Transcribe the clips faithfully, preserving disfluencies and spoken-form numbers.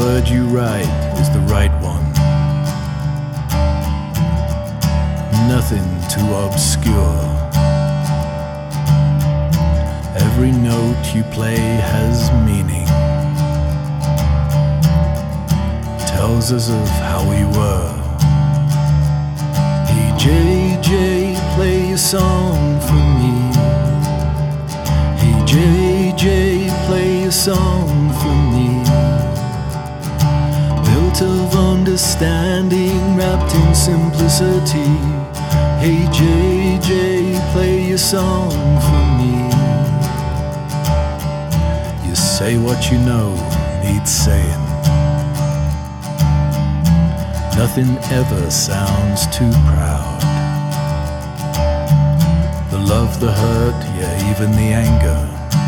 word you write is the right one. Nothing too obscure. Every note you play has meaning. Tells us of how we were. Hey J J, play a song for me. Hey J J, play a song for me. Built of understanding, wrapped in simplicity. Hey J J, play a song for me. You say what you know needs saying. Nothing ever sounds too proud. The love, the hurt, yeah, even the anger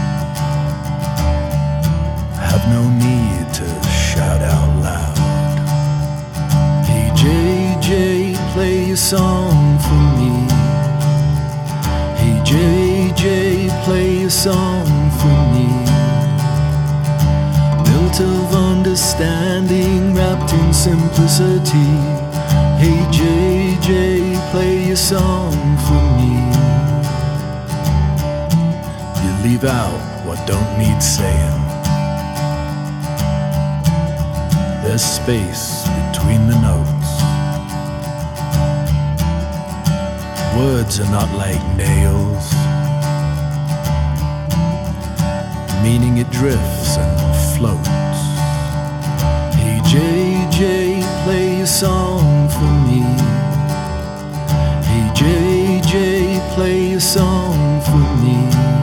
have no need to shout out loud. Hey J J, play a song for me. Hey J J, play a song for me. Built of understanding, wrapped in simplicity. Hey J J, play a song for me. You leave out what don't need saying. There's space between the notes. Words are not like nails. Meaning it drifts and floats. Hey J J, play a song for me. Hey J J, play a song for me.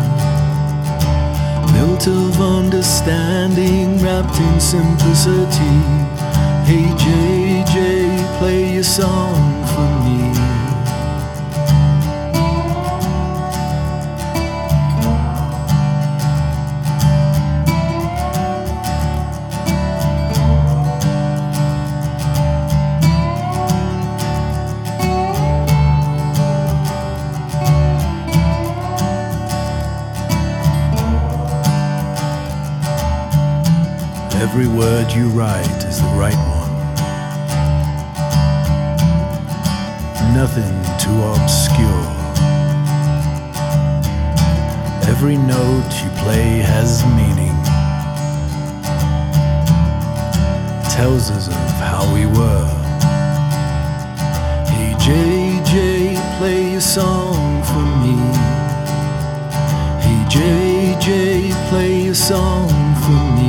Built of understanding, wrapped in simplicity. Hey J J, play a song for me. Every word you write is the right one. Nothing too obscure. Every note you play has meaning. Tells us of how we were. Hey J J, play a song for me. Hey J J, play a song for me.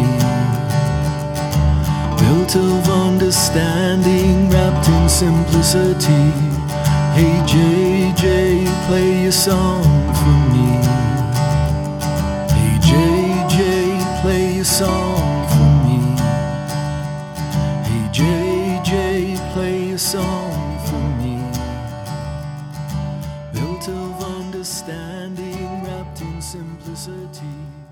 Built of understanding, wrapped in simplicity. Hey J J, play a song for me. Hey J J, play a song for me. Hey J J, play a song for me. Built of understanding, wrapped in simplicity.